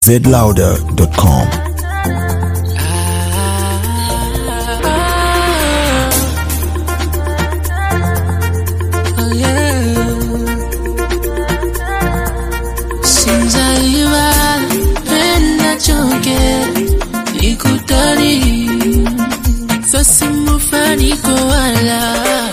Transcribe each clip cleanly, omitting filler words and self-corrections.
zlouder.com. Since I when I joke, ikutari, so simu fani koala.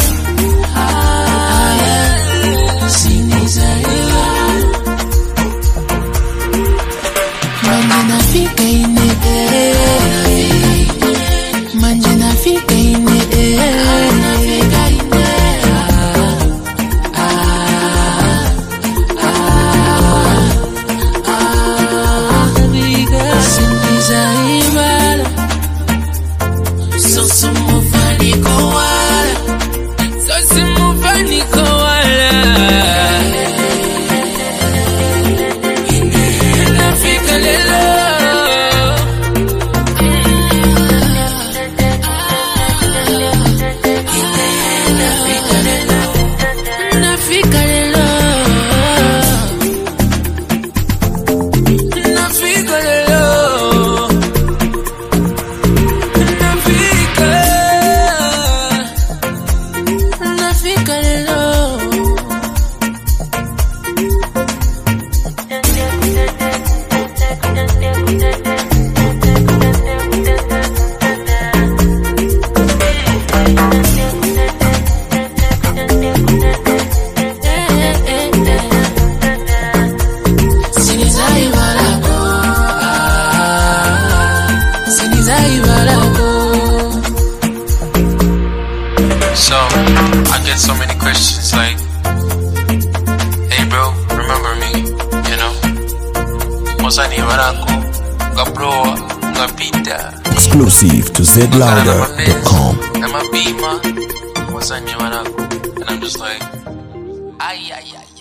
So, I get so many questions like, hey bro, remember me, you know? Mosani warako, gabroa, ngapita. Exclusive to zlouder.com. I'm a beamer, Mosani warako. And I'm just like, ay.